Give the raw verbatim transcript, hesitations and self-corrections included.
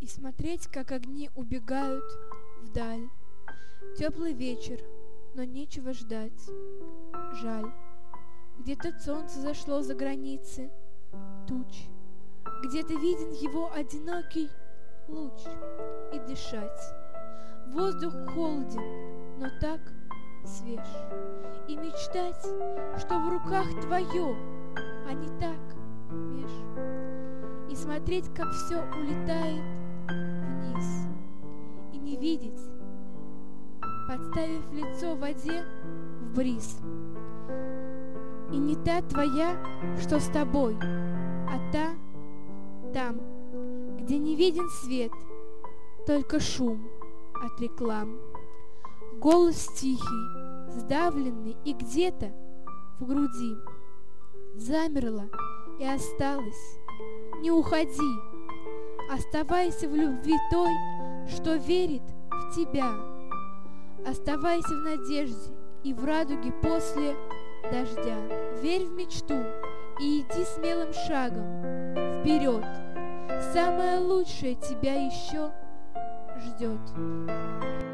И смотреть, как огни убегают вдаль. Теплый вечер, но нечего ждать. Жаль, где-то солнце зашло за границы туч, где-то виден его одинокий луч. И дышать. Воздух холоден, но так свеж. И мечтать, что в руках твое, а не так меж. И смотреть, как все улетает вниз. И не видеть, подставив лицо в воде, в бриз. И не та твоя, что с тобой, а та там, где не виден свет, только шум от реклам. Голос тихий, сдавленный, и где-то в груди замерло и осталось. Не уходи, оставайся в любви той, что верит в тебя. Оставайся в надежде и в радуге после дождя. Верь в мечту и иди смелым шагом вперед. Самое лучшее тебя еще ждет.